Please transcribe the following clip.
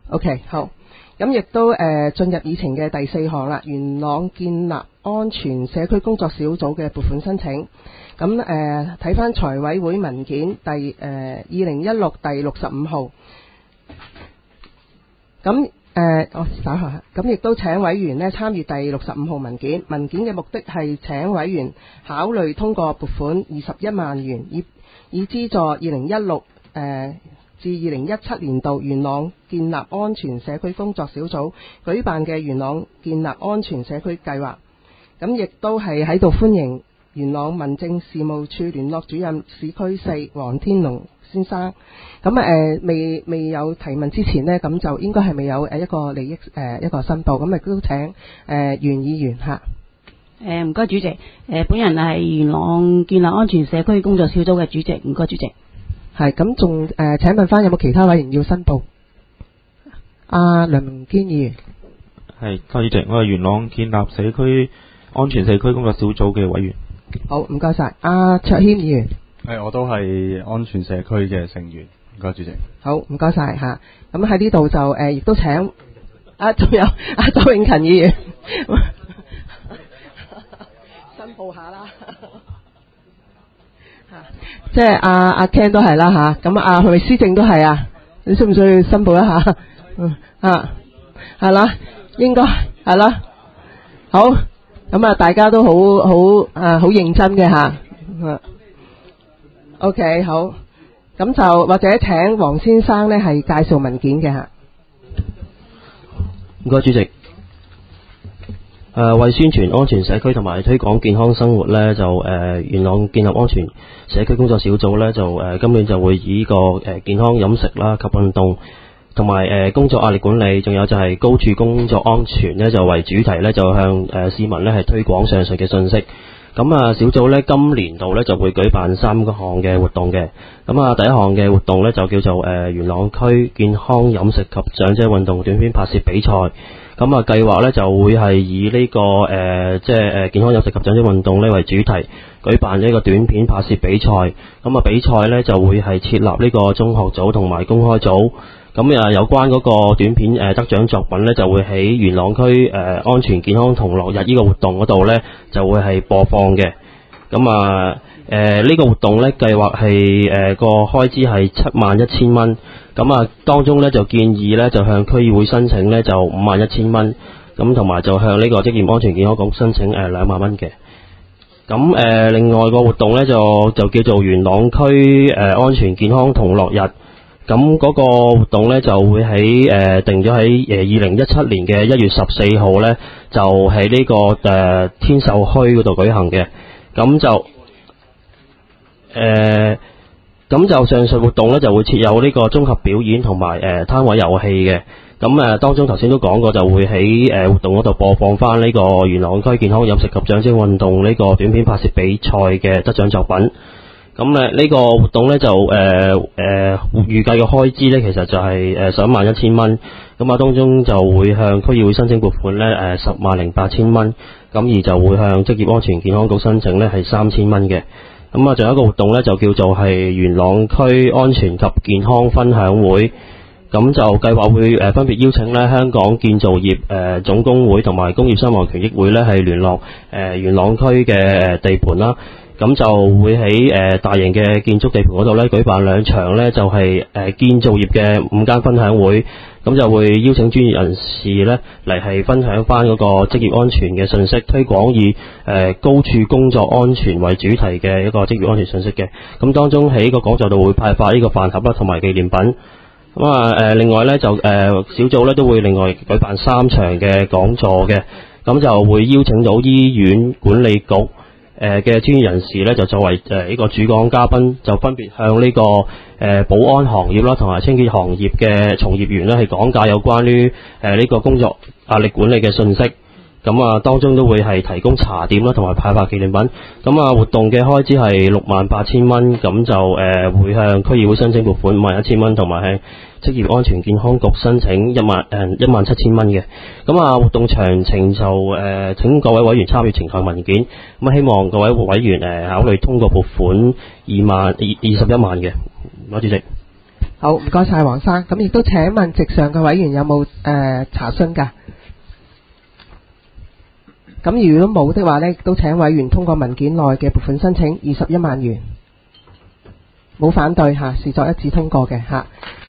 OK， 好。咁亦都進入議程嘅第4項啦，元朗建立安全社區工作小組嘅撥款申請。咁睇翻財委會文件2016第65號。咁我稍後咁亦都請委員呢參與第65號文件。文件嘅目的係請委員考慮通過撥款21萬元，以資助2016至2017年度元朗建立安全社區工作小組舉辦嘅元朗建立安全社區計劃。咁亦都係喺度歡迎元朗民政事務處聯絡主任市區4黃天龍先生。咁未有提問之前呢，咁就應該係未有一個利益一個申報。咁亦都請袁議員嚇。 唔該主席。本人係元朗建立安全社區工作小組嘅主席。唔該主席。 係咁，仲請問翻有冇其他委員要申報？梁明堅議員。 係，多謝主席，我係元朗建立社區安全社區工作小組嘅委員。 好，唔該晒。卓謙議員。 係，我都係安全社區嘅成員。唔該主席。 好，唔該晒嚇。咁喺呢度就亦都請仲有周永勤議員申報下啦。即係阿 Ken 都係啦嚇，咁係咪施政都係啊？你需唔需要申報一下？係啦，應該係啦。好，咁大家都好認真嘅嚇。OK， 好，咁就或者請黃先生呢係介紹文件嘅嚇。 唔該主席。為宣傳安全社區同埋推廣健康生活呢，就元朗建立安全社區工作小組呢，就今年就會以呢個健康飲食啦及運動同埋工作壓力管理，仲有就係高處工作安全呢，就為主題呢，就向市民呢係推廣上述嘅信息。咁小組呢，今年度呢就會舉辦3個項嘅活動嘅。咁第一項嘅活動呢，就叫做元朗區健康飲食及長者運動短片拍攝比賽。咁計劃呢就會係以呢個健康飲食及長者運動呢為主題舉辦一個短片拍攝比賽。咁比賽呢就會係設立呢個中學組同埋公開組。咁有關嗰個短片得獎作品呢，就會喺元朗區安全健康同樂日呢個活動嗰度呢，就會係播放嘅。咁呢個活動呢，計劃係個開支係71000蚊。咁當中呢，就建議呢，就向區議會申請呢，就51000蚊。咁同埋就向呢個職業安全健康局申請2萬蚊嘅。咁另外個活動呢，就叫做元朗區安全健康同樂日。咁嗰個活動呢，就會喺定咗喺2017年嘅1月14號呢，就喺呢個天秀墟嗰度舉行嘅。咁就上述活動呢，就會設有呢個綜合表演同埋攤位遊戲嘅。咁當中頭先都講過，就會喺活動嗰度播放翻呢個元朗區健康飲食及長者運動呢個短片拍攝比賽嘅得獎作品。咁呢個活動呢，就預計嘅開支呢，其實就係111000蚊。咁當中就會向區議會申請撥款呢108000蚊。咁而就會向職業安全健康局申請呢係3000蚊嘅。咁仲有一個活動呢，就叫做係元朗區安全及健康分享會。咁就計劃會分別邀請呢香港建造業總工會同埋工業傷亡權益會呢係聯絡元朗區嘅地盤啦。咁就會喺大型嘅建築地盤嗰度呢舉辦2場呢，就係建造業嘅5間分享會。咁就會邀請專業人士呢嚟係分享翻嗰個職業安全嘅信息，推廣以高處工作安全為主題嘅一個職業安全信息嘅。咁當中喺個講座度會派發呢個飯盒啦同埋紀念品。咁另外呢，就小組呢都會另外舉辦3場嘅講座嘅。咁就會邀請到醫院管理局嘅專業人士呢，就作為呢個主講嘉賓，就分別向呢個保安行業啦同埋清潔行業嘅從業員呢係講解有關於呢個工作壓力管理嘅信息。咁當中都會係提供茶點啦同埋派發紀念品。咁活動嘅開支係68000蚊。咁就會向區議會申請撥款51000蚊，同埋向職業安全健康局申請17000蚊嘅。咁活動詳情就請各位委員參與呈上文件。咁希望各位委員考慮通過撥款21萬嘅。多謝主席。 好，唔該晒黃生。咁亦都請問席上嘅委員有冇查詢㗎？咁如果冇的話呢，亦都請委員通過文件內嘅撥款申請21萬元，冇反對嚇，視作一致通過嘅嚇。